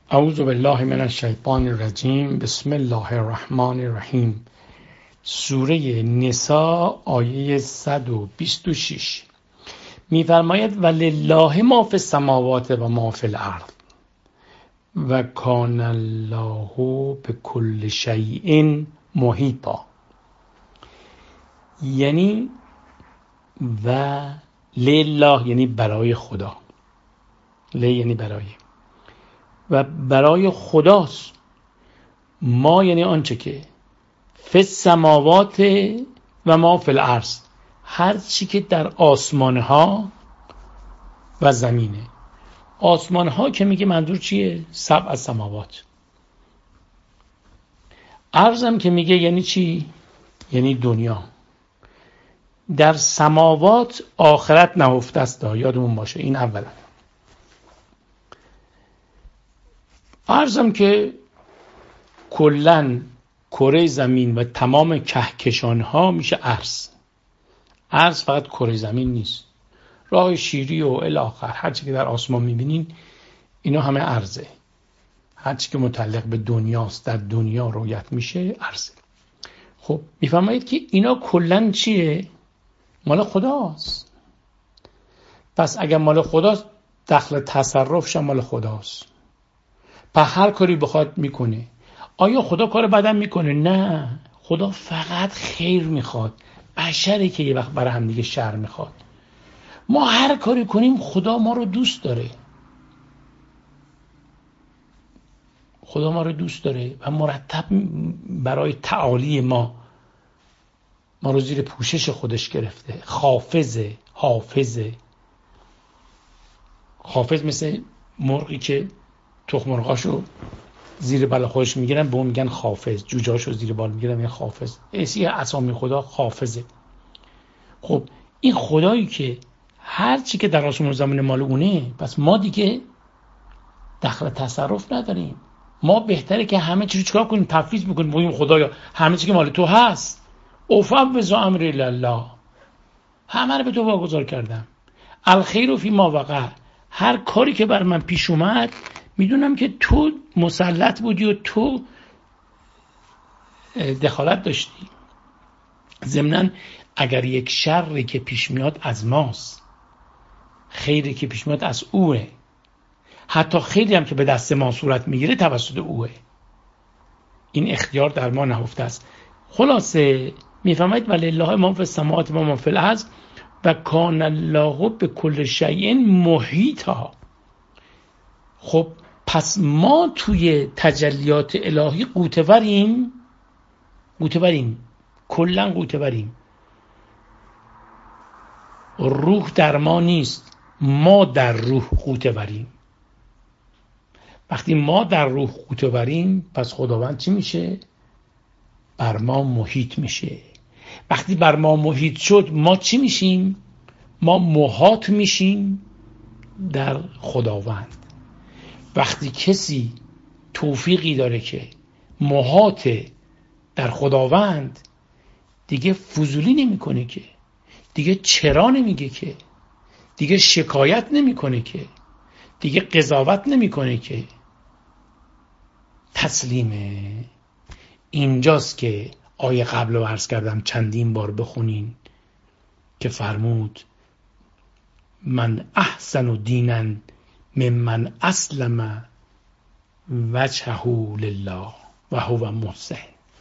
اعوذ بالله من الشیطان الرجیم. بسم الله الرحمن الرحیم. سوره نساء آیه 126 می‌فرماید ولله ما فی السماوات و ما فی الارض و کان الله بكل شیء محیطا. یعنی و لله یعنی برای خدا، یعنی برای و برای خداست. ما یعنی آنچه که فی السماوات و ما فی الارض، هر چی که در آسمان ها و زمینه. آسمان ها که میگه منظور چیه؟ سبع السماوات. ارضم که میگه یعنی چی؟ یعنی دنیا. در سماوات آخرت نهفته است، یادمون باشه. این اولا. ارضم که کلن کره زمین و تمام کهکشان ها میشه ارض. ارض فقط کره زمین نیست، راه شیری و الی آخر، هر چی که در آسمان میبینین اینا همه ارضه. هر چی که متعلق به دنیاست، در دنیا رویت میشه، ارضه. خب میفرمایید که اینا کلن چیه؟ مال خداست. پس اگر مال خداست، دخل تصرفش مال خداست. پس هر کاری بخواد میکنه. آیا خدا کار بدم میکنه؟ نه، خدا فقط خیر میخواد. بشری که یه وقت برای هم دیگه شر میخواد. ما هر کاری کنیم خدا ما رو دوست داره. خدا ما رو دوست داره و مرتب برای تعالی ما رو زیر پوشش خودش گرفته. حافظه. حافظ مثل مرغی که تخم مرغاشو زیر بال خودش میگیرن، به اون میگن حافظ. جوجهاشو زیر بال میگیرن میگن حافظ. اسامی خدا حافظه. خب این خدایی که هر چی که در آسمان و زمین مال اونه، پس ما دیگه دخل تصرف نداریم. ما بهتره که همه چی رو چیکار کنیم؟ تفویض میکنیم. بگیم خدایا همه چی که مال تو هست، افوض امری لله، همه رو به تو واگذار کردم. الخیر فی ما وقع، هر کاری که بر من پیش اومد میدونم که تو مسلط بودی و تو دخالت داشتی. ضمناً اگر یک شری که پیش میاد از ماست، خیری که پیش میاد از اوه، حتی خیلی هم که به دست ما صورت میگیره توسط اوه. این اختیار در ما نهفته است. خلاصه میفهمید ولله ما فی السماوات و ما فی الارض و کان الله بكل شیء محیطا. خب پس ما توی تجلیات الهی قوتوریم، کلن قوتوریم. روح در ما نیست، ما در روح قوتوریم. وقتی ما در روح قوتوریم، پس خداوند چی میشه؟ بر ما محیط میشه. وقتی بر ما محیط شد، ما چی میشیم؟ ما محاط میشیم در خداوند. وقتی کسی توفیقی داره که محاط در خداوند، دیگه فضولی نمیکنه، که دیگه چرا نمیگه، که دیگه شکایت نمیکنه، که دیگه قضاوت نمیکنه، که تسلیمه. اینجاست که آیه قبل رو عرض کردم، چندین بار بخونین که فرمود من احسن دینا ممن اسلم وجهه لله و هو محسن.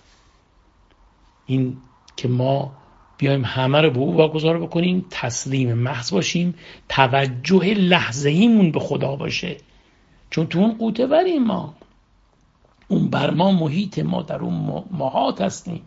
این که ما بیایم همه رو به او واگذار بکنیم، تسلیم محض باشیم، توجه لحظه‌ایمون به خدا باشه، چون تو اون قوته بریم. ما اون بر ما محیط، ما در اون محاط هستیم.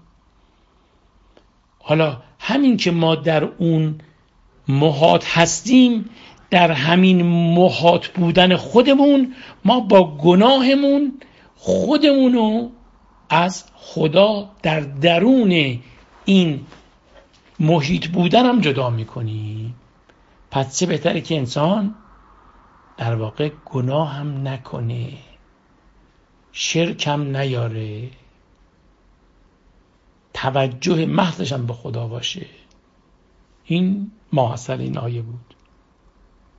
حالا همین که ما در اون محاط هستیم، در همین محاط بودن خودمون، ما با گناهمون خودمونو از خدا در درون این محیط بودن هم جدا میکنیم. پس چه بهتره که انسان در واقع گناه هم نکنه، شرک هم نیاره، توجه محضش هم به خدا باشه. این ماحصل این آیه بود.